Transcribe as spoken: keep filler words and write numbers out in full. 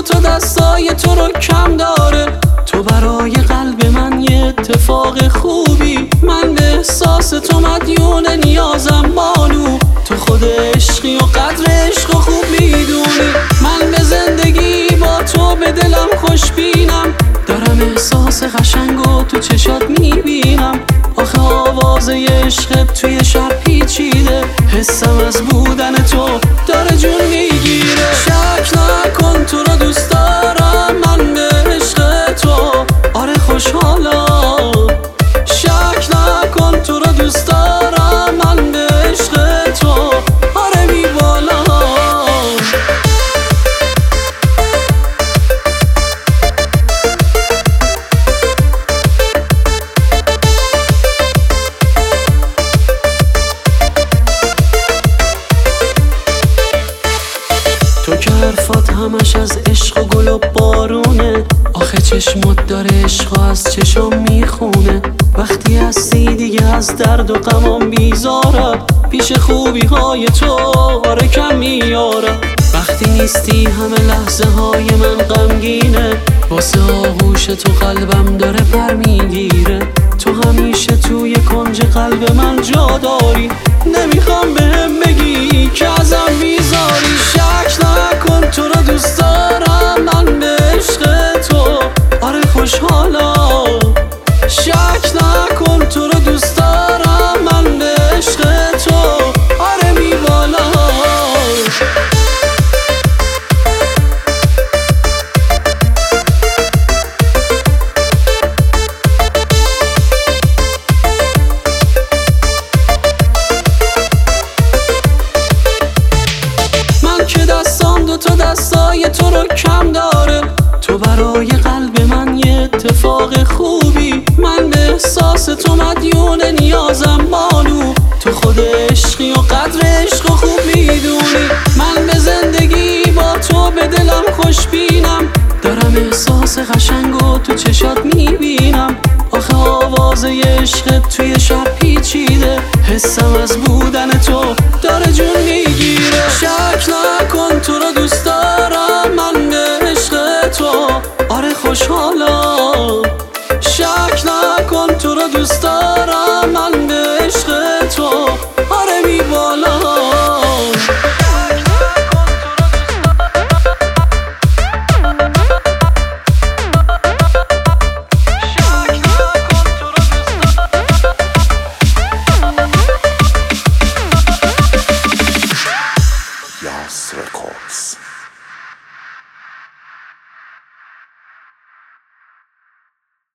دوتا دستای تو رو کم داره. تو برای قلب من یه اتفاق خوبی، من به احساس تو مدیون نیازم بانو. تو خود عشقی و قدر عشق و خوب میدونی. من به زندگی با تو به دلم خوش بینم، دارم احساس قشنگ و تو چشات میبینم. آخه آوازه عشقت توی شب پیچیده، حسم از بودن تو داره جون میگیره. شک نکن تو رو دوست دارم من به عشق تو، آره خوشحالم. شک نکن تو رو دوست دارم من به عشق تو، آره میبالم. تو که حرفات همش از عشق و گل و بارونه، آخه چشمت داره عشق از چشم میخونه. وقتی هستی دیگه از درد و غمام بیزارم، پیش خوبی های تو آره کم میارم. وقتی نیستی همه لحظه های من غمگینه، واسه آغوش تو قلبم داره پر میگیره. تو همیشه توی کنج قلب من جا داری، نمیخوام بهم بگی که ازم بیزاری. شک نکن تو رو دوست دارم من به عشق تو، آره خوشحالم. شک نکن تو رو دوست دارم من به عشق تو، آره میبالم. که دستام دوتا دستای تو رو کم داره. تو برای قلب من یه اتفاق خوبی، من به احساس تو مدیون نیازم بانو. تو خود عشقی و قدر عشق و خوب میدونی. من به زندگی با تو به دلم خوش بینم، دارم احساس قشنگ و تو چشات میبینم. آخه آوازه عشقت توی شب پیچیده، حسم از بودن تو داره جون میگیره. شک نکن تو رو دوست دارم من به عشق تو، آره خوشحالم. شک نکن تو رو دوست دارم